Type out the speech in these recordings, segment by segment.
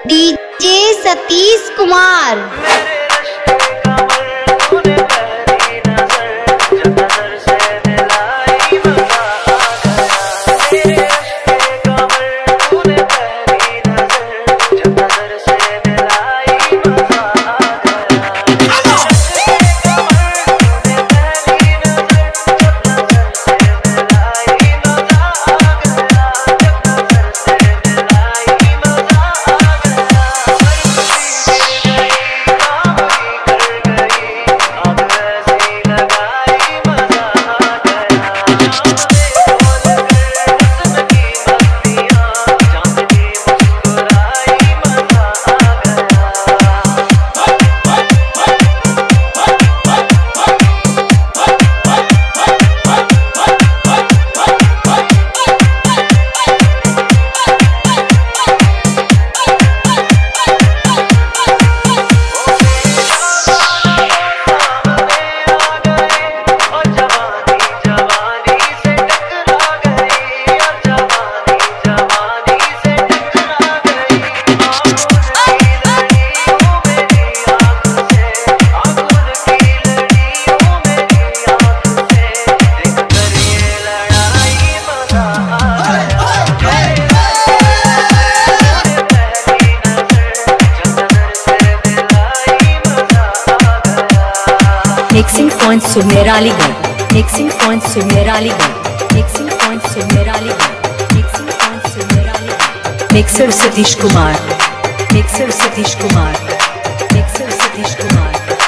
DJ Satish Kumar. Mixing point Sumeraligarh, mixing point Sumeraligarh, mixing point Sumeraligarh, mixing point Sumeraligarh. Mixer Satish Kumar, mixer Satish Kumar, mixer Satish Kumar.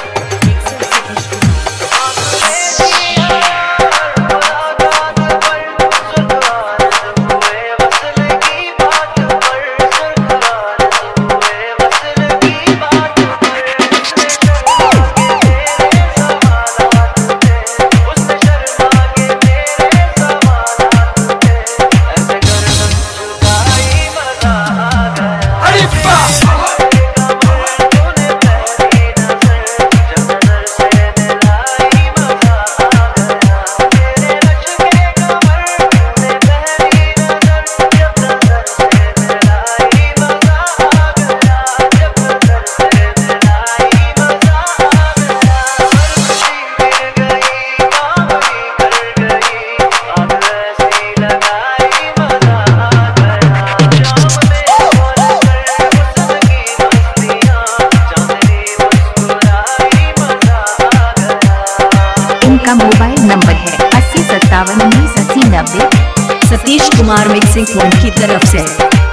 का mobile number है 8057 19 80 90। Satish Kumar mixing point की तरफ से।